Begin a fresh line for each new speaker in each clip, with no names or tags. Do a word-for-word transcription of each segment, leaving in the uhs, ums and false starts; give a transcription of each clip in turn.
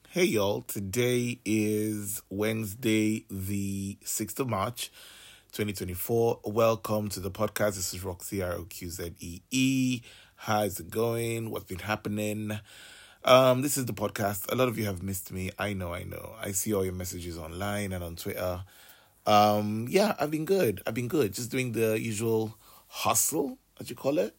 Hey y'all, today is Wednesday, the sixth of March, twenty twenty-four. Welcome to the podcast. This is Roxy, R O Q Z E E. How's it going? What's been happening? Um, this is the podcast. A lot of you have missed me. I know, I know. I see all your messages online and on Twitter. Um, yeah, I've been good. I've been good. Just doing the usual hustle, as you call it.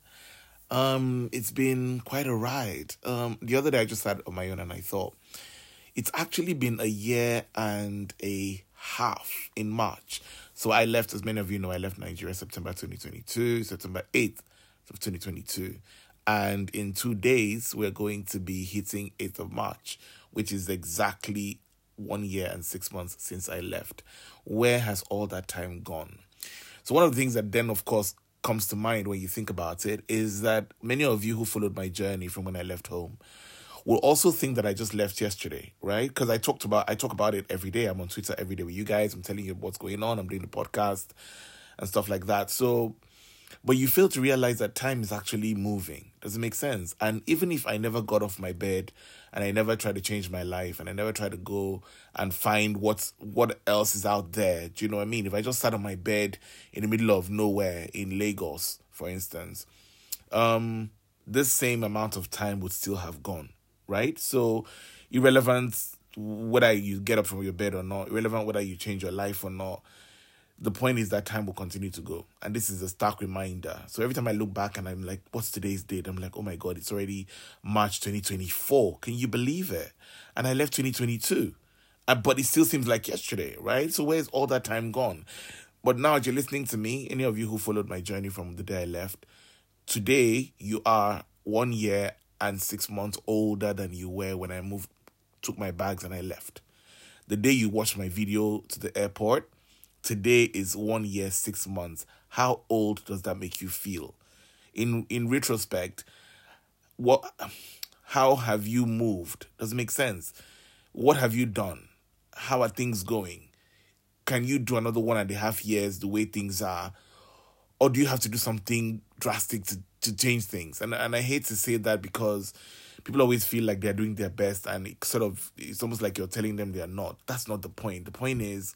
Um, it's been quite a ride. Um, the other day I just sat on my own and I thought, it's actually been a year and a half in March. So I left, as many of you know, I left Nigeria September twenty twenty-two, September eighth of twenty twenty-two. And in two days, we're going to be hitting eighth of March, which is exactly one year and six months since I left. Where has all that time gone? So one of the things that then, of course, comes to mind when you think about it is that many of you who followed my journey from when I left home will also think that I just left yesterday, right? Because I talked about I talk about it every day. I'm on Twitter every day with you guys. I'm telling you what's going on. I'm doing the podcast and stuff like that. So, but you fail to realize that time is actually moving. Does it make sense? And even if I never got off my bed and I never tried to change my life and I never tried to go and find what's what else is out there, do you know what I mean? If I just sat on my bed in the middle of nowhere in Lagos, for instance, um, this same amount of time would still have gone. Right? So, irrelevant whether you get up from your bed or not, irrelevant whether you change your life or not, the point is that time will continue to go. And this is a stark reminder. So, every time I look back and I'm like, what's today's date? I'm like, oh my God, it's already March twenty twenty-four. Can you believe it? And I left twenty twenty-two. Uh, but it still seems like yesterday, right? So, where's all that time gone? But now, as you're listening to me, any of you who followed my journey from the day I left, today you are one year and six months older than you were when I moved, took my bags and I left. The day you watched my video to the airport, today is one year, six months. How old does that make you feel? In in retrospect, what? How have you moved? Does it make sense? What have you done? How are things going? Can you do another one and a half years the way things are? Or do you have to do something drastic to, to change things? And and I hate to say that because people always feel like they're doing their best and it sort of, it's almost like you're telling them they're not. That's not the point. The point is,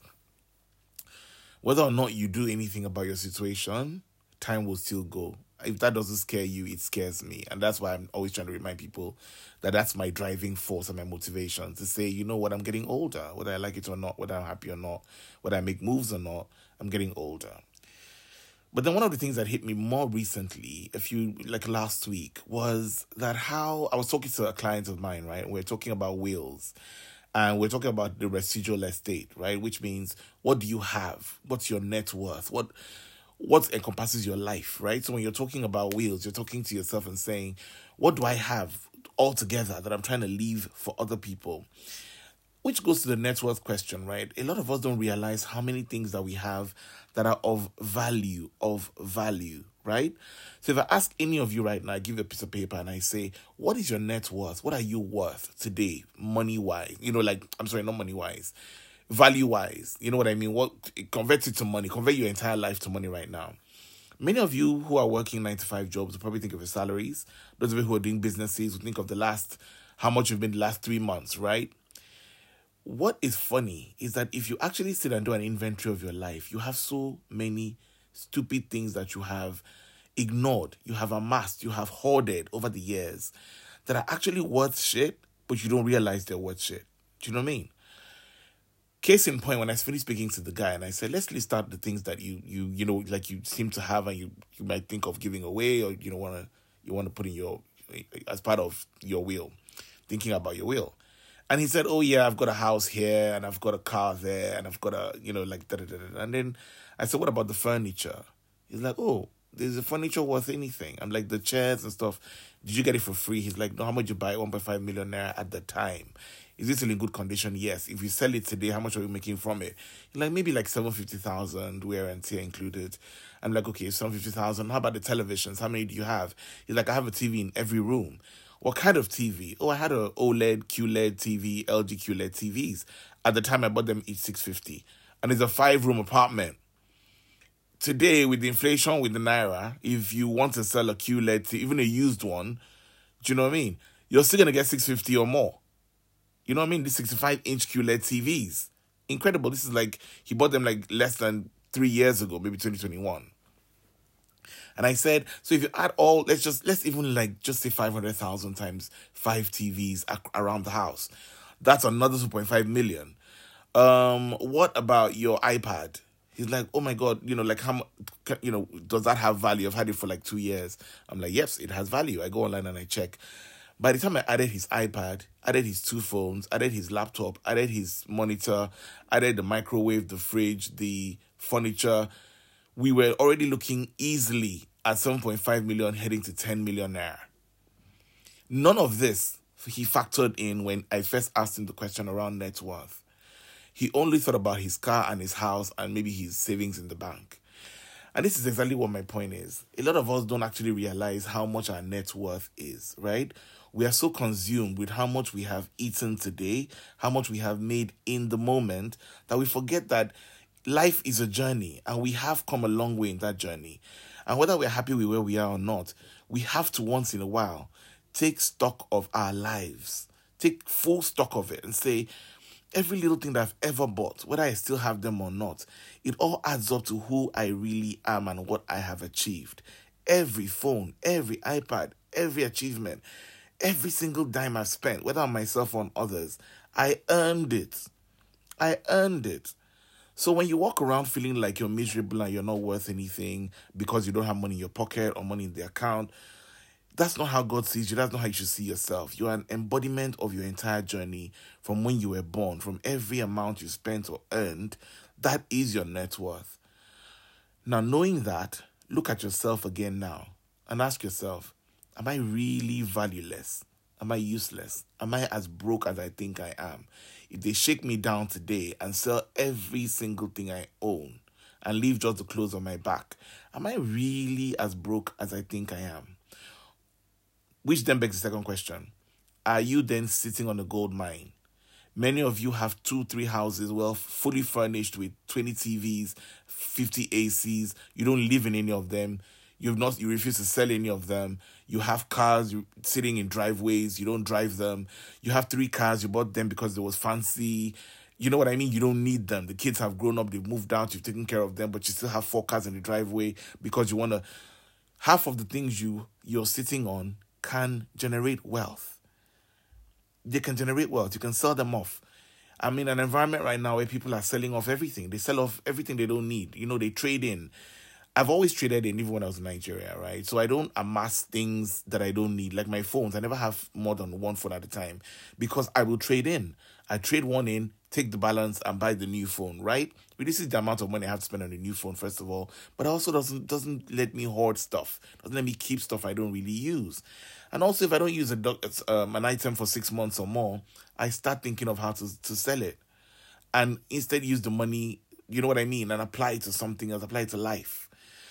whether or not you do anything about your situation, time will still go. If that doesn't scare you, it scares me. And that's why I'm always trying to remind people that that's my driving force and my motivation to say, you know what, I'm getting older. Whether I like it or not, whether I'm happy or not, whether I make moves or not, I'm getting older. But then one of the things that hit me more recently, a few, like last week, was that how I was talking to a client of mine, right? And we're talking about wills. And we're talking about the residual estate, right? Which means, what do you have? What's your net worth? What what encompasses your life, right? So when you're talking about wills, you're talking to yourself and saying, what do I have altogether that I'm trying to leave for other people? Which goes to the net worth question, right? A lot of us don't realize how many things that we have that are of value, of value, right? So if I ask any of you right now, I give you a piece of paper and I say, what is your net worth? What are you worth today, money-wise? You know, like, I'm sorry, not money-wise, value-wise. You know what I mean? What convert it to money, convert your entire life to money right now. Many of you who are working nine to five jobs will probably think of your salaries. Those of you who are doing businesses will think of the last, how much you've been the last three months, right? What is funny is that if you actually sit and do an inventory of your life, you have so many stupid things that you have ignored, you have amassed, you have hoarded over the years that are actually worth shit, but you don't realize they're worth shit. Do you know what I mean? Case in point, when I finished speaking to the guy and I said, let's list out the things that you you you know, like you seem to have and you, you might think of giving away or you know wanna you want to put in your as part of your will, thinking about your will. And he said, oh, yeah, I've got a house here and I've got a car there and I've got a, you know, like, da da da da. And then I said, what about the furniture? He's like, oh, is the furniture worth anything? I'm like, the chairs and stuff, did you get it for free? He's like, no, how much you buy? one point five million naira at the time. Is it still in good condition? Yes. If you sell it today, how much are you making from it? He's like, maybe like seven hundred fifty thousand, wear and tear included. I'm like, okay, seven hundred fifty thousand. How about the televisions? How many do you have? He's like, I have a T V in every room. What kind of T V? Oh, I had a OLED, Q L E D T V, L G Q L E D T Vs. At the time, I bought them each six hundred fifty thousand. And it's a five-room apartment. Today, with the inflation with the Naira, if you want to sell a Q L E D, even a used one, do you know what I mean? You're still going to get six hundred fifty or more. You know what I mean? These sixty-five inch Q L E D T Vs. Incredible. This is like, he bought them like less than three years ago, maybe twenty twenty-one. And I said, so if you add all, let's just, let's even like just say five hundred thousand times five T Vs ac- around the house. That's another two point five million. Um, what about your iPad? He's like, oh my God, you know, like how, you know, does that have value? I've had it for like two years. I'm like, yes, it has value. I go online and I check. By the time I added his iPad, added his two phones, added his laptop, added his monitor, added the microwave, the fridge, the furniture, we were already looking easily at seven point five million heading to ten million naira. None of this he factored in when I first asked him the question around net worth. He only thought about his car and his house and maybe his savings in the bank. And this is exactly what my point is. A lot of us don't actually realize how much our net worth is, right? We are so consumed with how much we have eaten today, how much we have made in the moment, that we forget that life is a journey and we have come a long way in that journey. And whether we're happy with where we are or not, we have to once in a while take stock of our lives, take full stock of it and say, every little thing that I've ever bought, whether I still have them or not, it all adds up to who I really am and what I have achieved. Every phone, every iPad, every achievement, every single dime I've spent, whether on myself or on others, I earned it. I earned it. So when you walk around feeling like you're miserable and you're not worth anything because you don't have money in your pocket or money in the account, that's not how God sees you. That's not how you should see yourself. You are an embodiment of your entire journey from when you were born, from every amount you spent or earned. That is your net worth. Now, knowing that, look at yourself again now and ask yourself, am I really valueless? Am I useless? Am I as broke as I think I am? If they shake me down today and sell every single thing I own and leave just the clothes on my back, am I really as broke as I think I am? Which then begs the second question. Are you then sitting on a gold mine? Many of you have two, three houses, well, fully furnished with twenty T Vs, fifty A Cs. You don't live in any of them. You've not, you refuse to sell any of them. You have cars you're sitting in driveways. You don't drive them. You have three cars. You bought them because it was fancy. You know what I mean? You don't need them. The kids have grown up. They've moved out. You've taken care of them, but you still have four cars in the driveway because you want to. Half of the things you, you're sitting on can generate wealth. They can generate wealth. You can sell them off. I'm in an environment right now where people are selling off everything. They sell off everything they don't need. You know, they trade in. I've always traded in, even when I was in Nigeria, right? So I don't amass things that I don't need. Like my phones, I never have more than one phone at a time because I will trade in. I trade one in, take the balance, and buy the new phone, right? But this is the amount of money I have to spend on a new phone, first of all. But it also doesn't doesn't let me hoard stuff. Doesn't let me keep stuff I don't really use. And also, if I don't use a doc, um, an item for six months or more, I start thinking of how to, to sell it. And instead use the money, you know what I mean, and apply it to something else, apply it to life.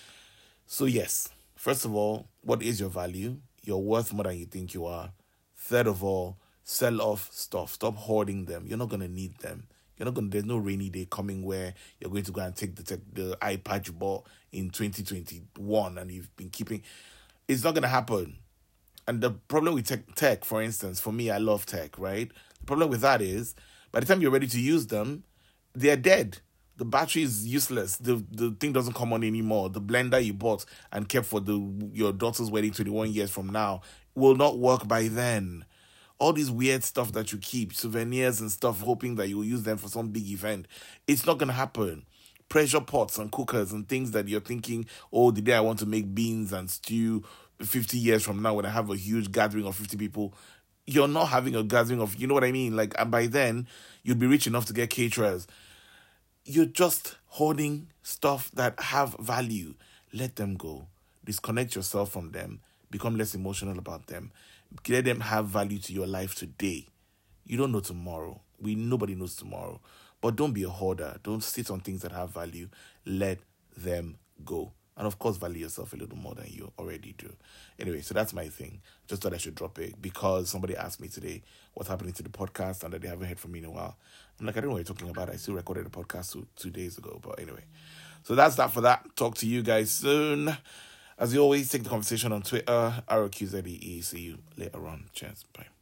So yes, first of all, what is your value? You're worth more than you think you are. Third of all, sell off stuff. Stop hoarding them. You're not going to need them. You're not going to, there's no rainy day coming where you're going to go and take the tech, the iPad you bought in twenty twenty-one and you've been keeping. It's not going to happen. And the problem with tech, tech, for instance, for me, I love tech, right? The problem with that is, by the time you're ready to use them, they're dead. The battery is useless. The the thing doesn't come on anymore. The blender you bought and kept for the your daughter's wedding twenty-one years from now will not work by then. All these weird stuff that you keep, souvenirs and stuff, hoping that you will use them for some big event, it's not going to happen. Pressure pots and cookers and things that you're thinking, oh, the day I want to make beans and stew fifty years from now when I have a huge gathering of fifty people, you're not having a gathering of, you know what I mean? Like, and by then, you'd be rich enough to get caterers. You're just hoarding stuff that have value. Let them go. Disconnect yourself from them. Become less emotional about them. Let them have value to your life today. You don't know tomorrow. We Nobody knows tomorrow. But don't be a hoarder. Don't sit on things that have value. Let them go. And of course, value yourself a little more than you already do. Anyway, so that's my thing. Just thought I should drop it because somebody asked me today what's happening to the podcast and that they haven't heard from me in a while. I'm like, I don't know what you're talking about. I still recorded a podcast two, two days ago. But anyway, so that's that for that. Talk to you guys soon. As you always, take the conversation on Twitter, R O Q Z E E. See you later on. Cheers. Bye.